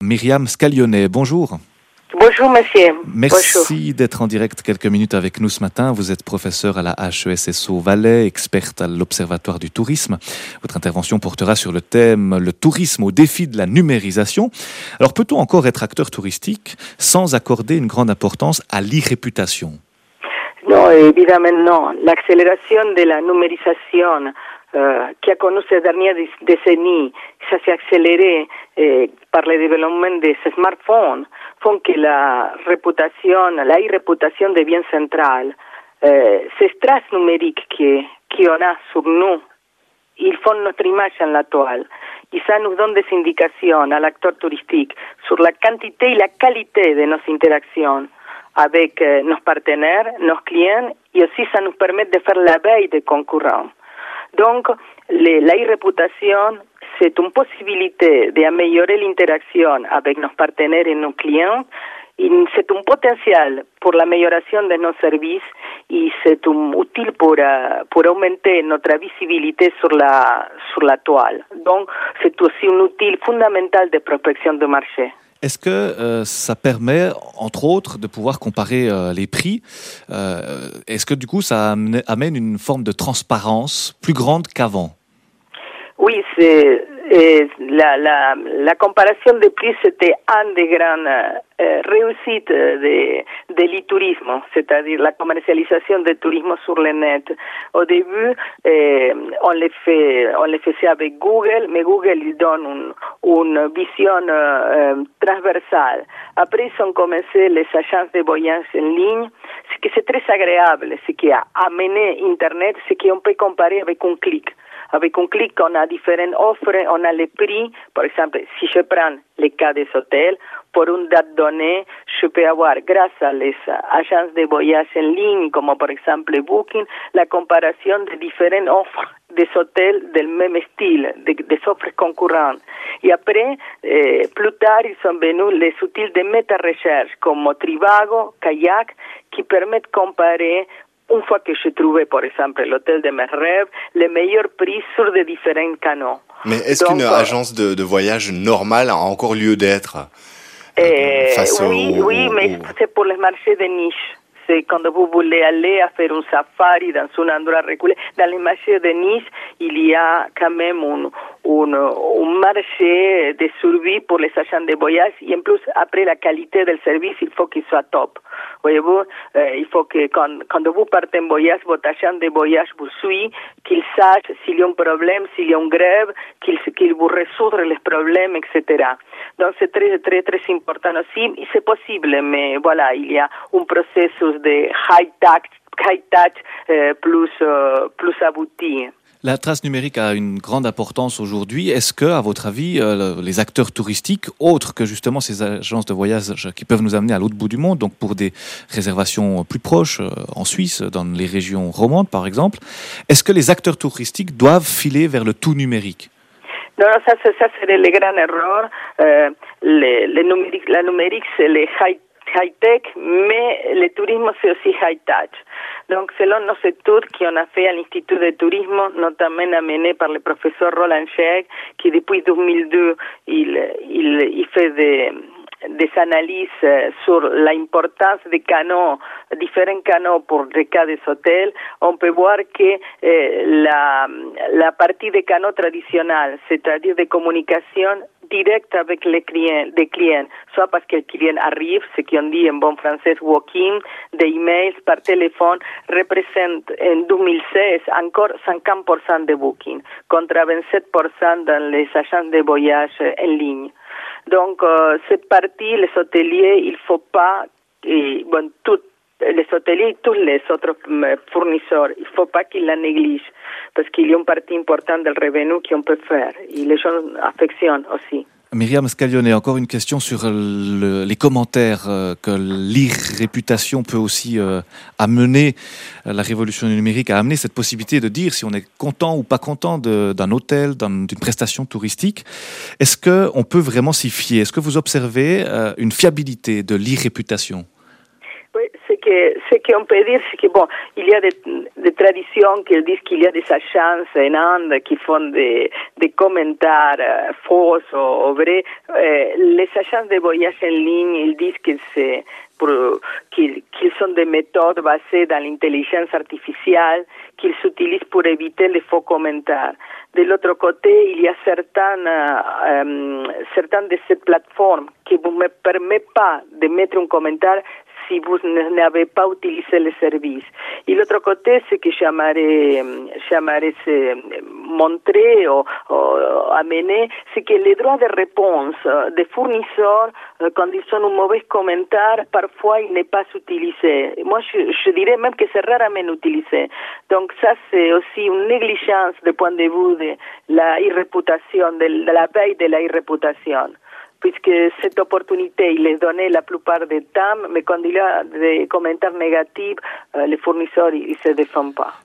Myriam Scaglionet, bonjour. Bonjour monsieur. Merci Bonjour. d'être en direct quelques minutes avec nous ce matin. Vous êtes professeur à la HESSO Valais, experte à l'Observatoire du tourisme. Votre intervention portera sur le thème « Le tourisme au défi de la numérisation ». Alors peut-on encore être acteur touristique sans accorder une grande importance à l'e-réputation ? Non, évidemment non. L'accélération de la numérisation qui a connu ces dernières décennies, ça s'est accéléré par le développement des smartphones, font que la e-réputation devient centrale. Ces traces numériques qu'on a sur nous, ils font notre image en la toile. Et ça nous donne des indications à l'acteur touristique sur la quantité et la qualité de nos interactions avec nos partenaires, nos clients, et aussi ça nous permet de faire la veille des concurrents. Donc, la e-réputation, c'est une possibilité d'améliorer l'interaction avec nos partenaires et nos clients. C'est un potentiel pour l'amélioration de nos services et c'est utile pour augmenter notre visibilité sur la toile. Donc, c'est aussi un outil fondamental de prospection de marché. Est-ce que ça permet, entre autres, de pouvoir comparer les prix ? Est-ce que du coup, ça amène une forme de transparence plus grande qu'avant ? Oui, la comparaison de prix, c'était un des grandes réussites de l'e-tourisme, c'est-à-dire la commercialisation du tourisme sur le net. Au début, on le faisait avec Google, mais Google il donne une vision transversale. Après, ils ont commencé les agences de voyage en ligne, ce qui c'est très agréable, ce qui a amené Internet, ce qu'on peut comparer avec un clic. Avec un clic, on a différentes offres, on a les prix. Par exemple, si je prends le cas des hôtels, pour une date donnée, je peux avoir, grâce à les agences de voyage en ligne, comme par exemple Booking, la comparaison de différentes offres des hôtels du même style, des offres concurrentes. Et après, plus tard, ils sont venus les outils de méta-recherche, comme Trivago, Kayak, qui permettent de comparer. Une fois que j'ai trouvé, par exemple, l'hôtel de mes rêves, les meilleurs prix sur des différents canaux. Mais est-ce qu'une agence de voyage normale a encore lieu d'être Oui, mais c'est pour les marchés de niche. C'est quand vous voulez aller à faire un safari dans un endroit reculé. Dans les marchés de niche, il y a quand même un marché de survie pour les agents de voyage. Et en plus, après la qualité du service, il faut qu'il soit top. Voyez-vous, il faut que quand vous partez en voyage, votre agent de voyage vous suit, qu'il sache s'il y a un problème, s'il y a une grève, qu'il vous résoudre les problèmes, etc. Donc c'est très, très, très important aussi. Et c'est possible, mais voilà, il y a un processus de high-touch plus abouti. La trace numérique a une grande importance aujourd'hui. Est-ce que, à votre avis, les acteurs touristiques, autres que justement ces agences de voyage qui peuvent nous amener à l'autre bout du monde, donc pour des réservations plus proches, en Suisse, dans les régions romandes par exemple, est-ce que les acteurs touristiques doivent filer vers le tout numérique ? Non, ça serait le grand erreur. La numérique, c'est le high-tech, mais le tourisme, c'est aussi high-touch. Donc, selon nos études qu'on a fait à l'Institut de tourisme, notamment amené par le professeur Roland Scheck, qui depuis 2002, il fait des analyses sur l'importance des canaux, différents canaux pour le cas des hôtels, on peut voir que la partie des canaux traditionnels, c'est-à-dire de communication directe avec les clients, soit parce que le client arrive, ce qu'on dit en bon français walk-in, des emails par téléphone, représente en 2016 encore 50% de booking, contre 27% dans les agences de voyage en ligne. Donc, cette partie, les hôteliers, il ne faut pas, les hôteliers et tous les autres fournisseurs, il ne faut pas qu'ils la négligent, parce qu'il y a une partie importante du revenu qu'on peut faire, et les gens affectionnent aussi. Myriam Scaglionet, encore une question sur les commentaires que l'e-réputation peut aussi amener, la révolution numérique a amené cette possibilité de dire si on est content ou pas content d'un hôtel, d'une prestation touristique. Est-ce qu'on peut vraiment s'y fier ? Est-ce que vous observez une fiabilité de l'e-réputation ? Oui, c'est qu'on peut dire, c'est que bon, il y a des traditions qui disent qu'il y a des agences en Inde qui font des commentaires faux ou vrais. Les agences de voyage en ligne, ils disent que c'est qu'ils sont des méthodes basées dans l'intelligence artificielle, qu'ils s'utilisent pour éviter les faux commentaires. De l'autre côté, il y a certaines de ces plateformes qui ne vous permettent pas de mettre un commentaire si vous n'avez pas utilisé le service. Et l'autre côté, ce que j'aimerais montrer ou amener, c'est que les droits de réponse des fournisseurs, quand ils ont un mauvais commentaire, parfois il n'est pas utilisé. Moi, je dirais même que c'est rarement utilisé. Donc ça, c'est aussi une négligence du point de vue de la réputation, de la veille de la réputation. Puisque cette opportunité, il est donnée la plupart du temps, mais quand il y a des commentaires négatifs, les fournisseurs, ils ne se défendent pas.